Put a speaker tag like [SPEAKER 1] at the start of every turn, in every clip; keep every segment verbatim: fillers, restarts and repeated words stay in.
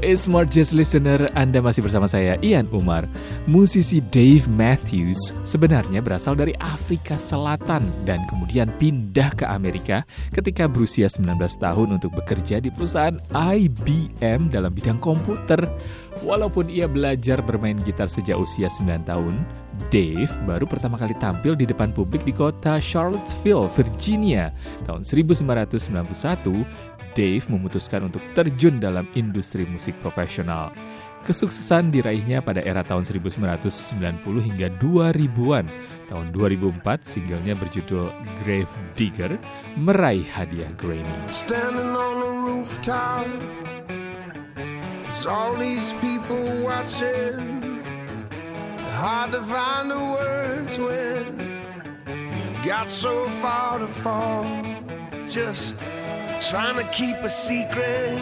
[SPEAKER 1] A Smart Jazz Listener, Anda masih bersama saya, Ian Umar. Musisi Dave Matthews sebenarnya berasal dari Afrika Selatan dan kemudian pindah ke Amerika ketika berusia sembilan belas tahun untuk bekerja di perusahaan I B M dalam bidang komputer. Walaupun ia belajar bermain gitar sejak usia sembilan tahun, Dave baru pertama kali tampil di depan publik di kota Charlottesville, Virginia. Tahun seribu sembilan ratus sembilan puluh satu, Dave memutuskan untuk terjun dalam industri musik profesional. Kesuksesan diraihnya pada era tahun seribu sembilan ratus sembilan puluh hingga dua ribuan. Tahun dua ribu empat, singlenya berjudul Grave Digger meraih hadiah Grammy.
[SPEAKER 2] Standing on a rooftop, there's all these people watching. Hard to find the words when you got so far to fall. Just trying to keep a secret,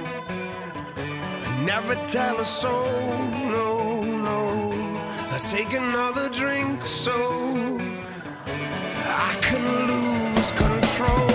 [SPEAKER 2] never tell a soul, no, no. Let's take another drink so I can lose control.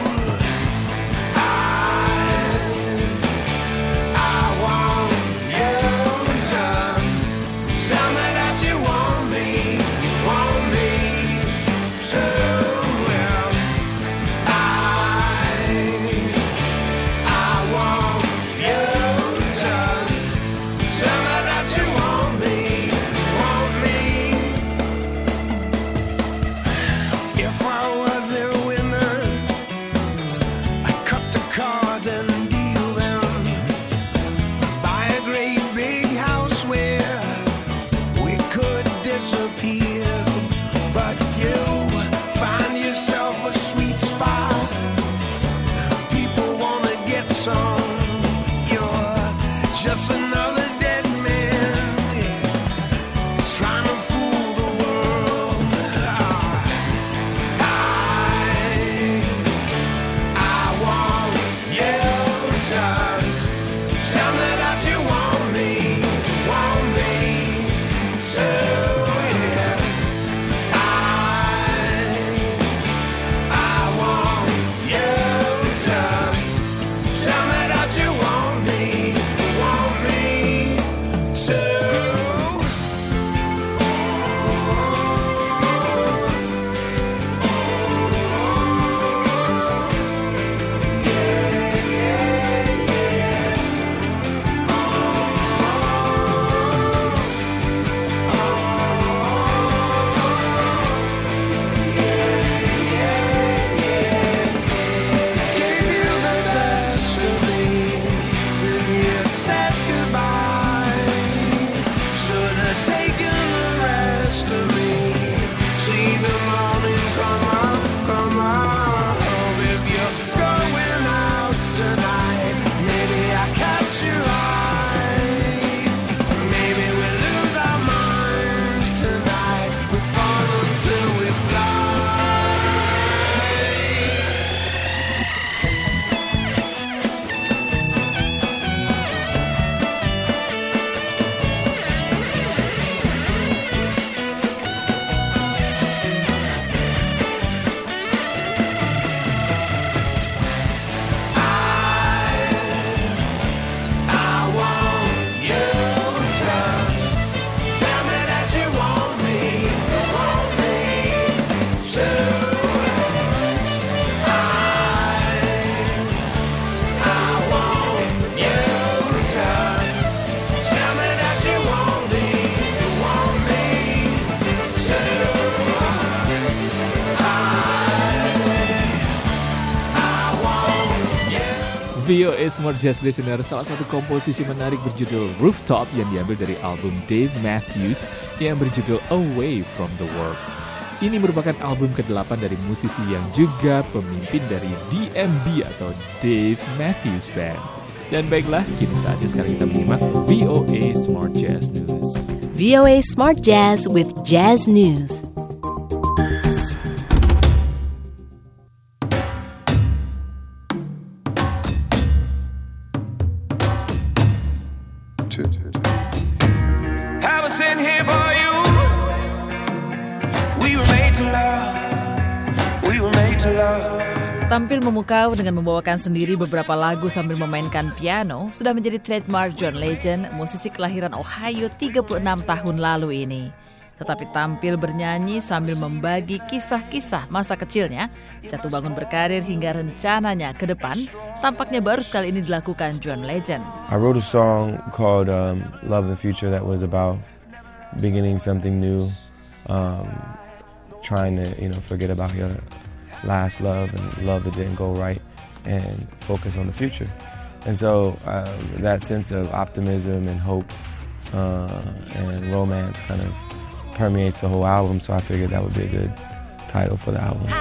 [SPEAKER 1] V O A Smart Jazz Listener, salah satu komposisi menarik berjudul Rooftop yang diambil dari album Dave Matthews yang berjudul Away from the World. Ini merupakan album kedelapan dari musisi yang juga pemimpin dari D M B atau Dave Matthews Band. Dan baiklah, kini saatnya sekarang kita menyimak V O A Smart Jazz News.
[SPEAKER 3] V O A Smart Jazz with Jazz News.
[SPEAKER 4] I was sitting here for you. We were made to love. We were made to love. Tampil memukau dengan membawakan sendiri beberapa lagu sambil memainkan piano sudah menjadi trademark John Legend, musisi kelahiran Ohio tiga puluh enam tahun lalu ini. Tetapi tampil bernyanyi sambil membagi kisah-kisah masa kecilnya, jatuh bangun berkarir hingga rencananya ke depan, tampaknya baru sekali ini dilakukan John Legend.
[SPEAKER 5] I wrote a song called um, Love the Future that was about beginning something new, um, trying to, you know, forget about your last love and love that didn't go right and focus on the future. And so um, that sense of optimism and hope uh, and romance kind of permeates the whole album, so I figured that would be a good title for the album.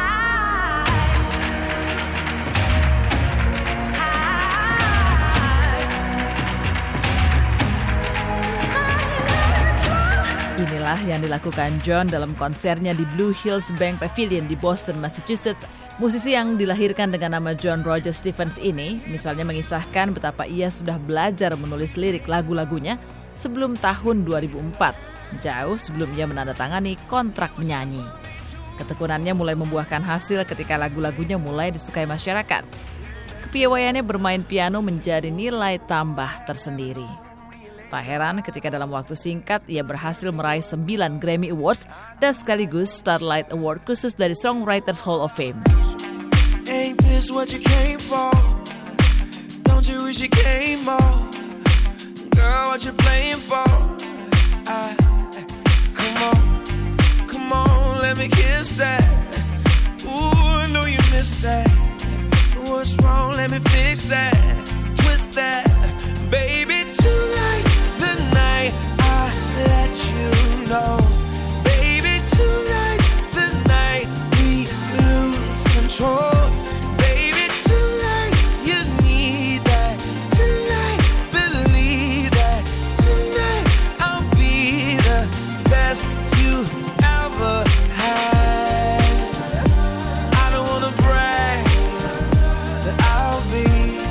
[SPEAKER 4] Inilah yang dilakukan John dalam konsernya di Blue Hills Bank Pavilion di Boston, Massachusetts. Musisi yang dilahirkan dengan nama John Roger Stephens ini misalnya mengisahkan betapa ia sudah belajar menulis lirik lagu-lagunya sebelum tahun dua ribu empat, jauh sebelum ia menandatangani kontrak menyanyi. Ketekunannya mulai membuahkan hasil ketika lagu-lagunya mulai disukai masyarakat. Kepiawaiannya bermain piano menjadi nilai tambah tersendiri. Tak heran ketika dalam waktu singkat ia berhasil meraih sembilan Grammy Awards dan sekaligus Starlight Award khusus dari Songwriters Hall of Fame.
[SPEAKER 2] Ain't this what you came for? Don't you wish you came more? Girl, what you playing for? I, come on, come on, let me kiss that. Ooh, I know you missed that. What's wrong? Let me fix that. Twist that, baby. Tonight's the night I let you know. Baby, tonight's the night we lose control. Baby, tonight you need that. Tonight, believe that. Tonight I'll be the best you ever had. I don't wanna brag, but I'll be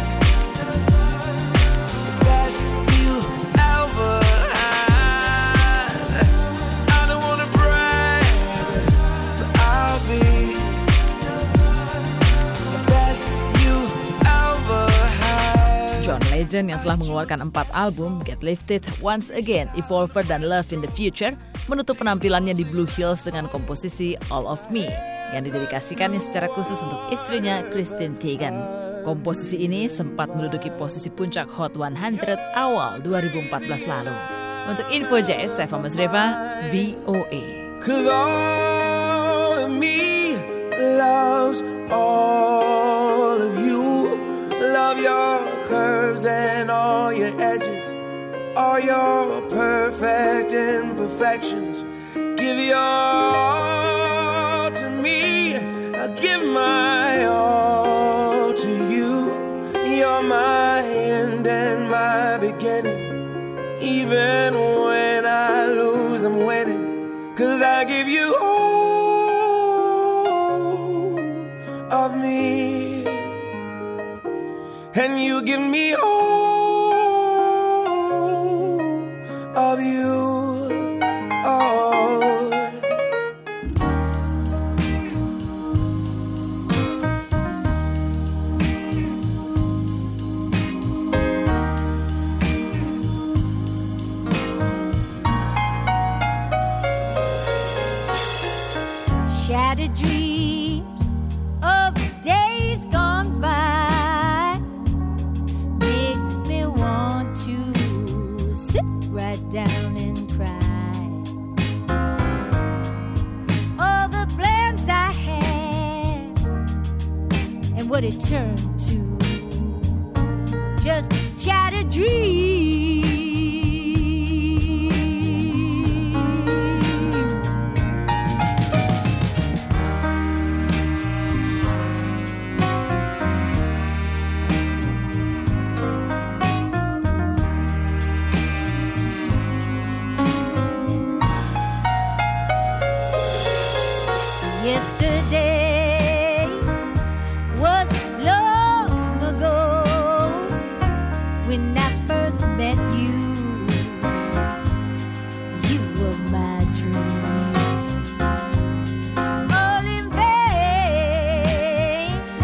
[SPEAKER 2] the best you ever had. I don't wanna brag, but I'll be the best you ever had.
[SPEAKER 4] John Legend yang telah mengeluarkan empat album, Get Lifted, Once Again, Evolver, dan Love in the Future, menutup penampilannya di Blue Hills dengan komposisi All of Me, yang didedikasikannya secara khusus untuk istrinya, Christine Teigen. Komposisi ini sempat menduduki posisi puncak Hot seratus awal dua ribu empat belas lalu. Untuk Info Jazz, saya Fama Zreva, V O A.
[SPEAKER 2] Cause all of me loves all of you. Love your curves and all your edges, all your perfect imperfections. Give your all to me, I'll give my all to you. You're my end and my beginning. Even when I lose, I'm winning. Cause I give you all of me, and you give me all of you. Oh.
[SPEAKER 6] Shattered dreams of days gone by makes me want to sit right down and cry. All the plans I had and what it turned to, just shattered dreams. Yesterday was long ago when I first met you. You were my dream. All in vain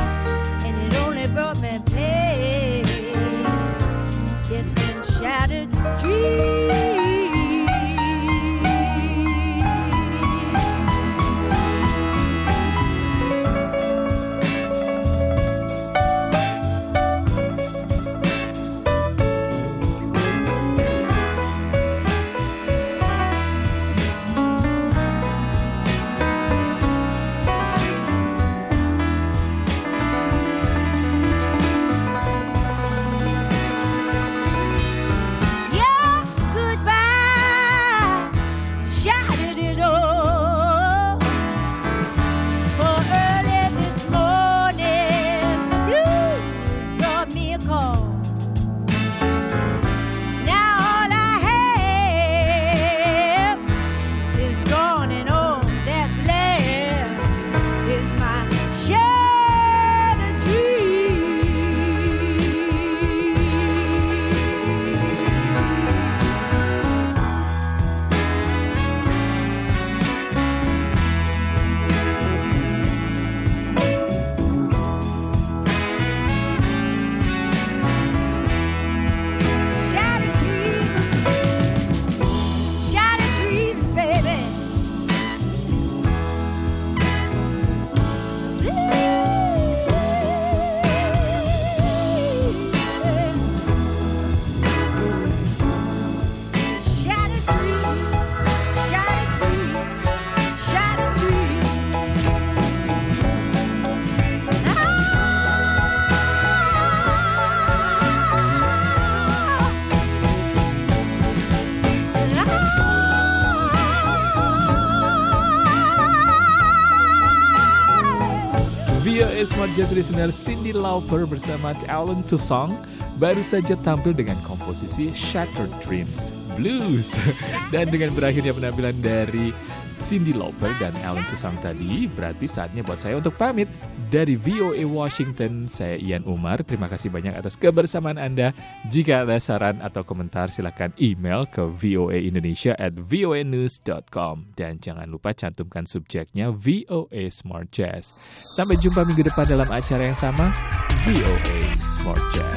[SPEAKER 1] V O A Smart Jazz Listener, Cyndi Lauper bersama Alan Toussaint baru saja tampil dengan komposisi Shattered Dreams Blues. Dan dengan berakhirnya penampilan dari Cyndi Lauper dan Alan Toussaint tadi, berarti saatnya buat saya untuk pamit. Dari V O A Washington, saya Ian Umar. Terima kasih banyak atas kebersamaan Anda. Jika ada saran atau komentar, silakan email ke voaindonesia at voanews dot com. Dan jangan lupa cantumkan subjeknya V O A Smart Jazz. Sampai jumpa minggu depan dalam acara yang sama, V O A Smart Jazz.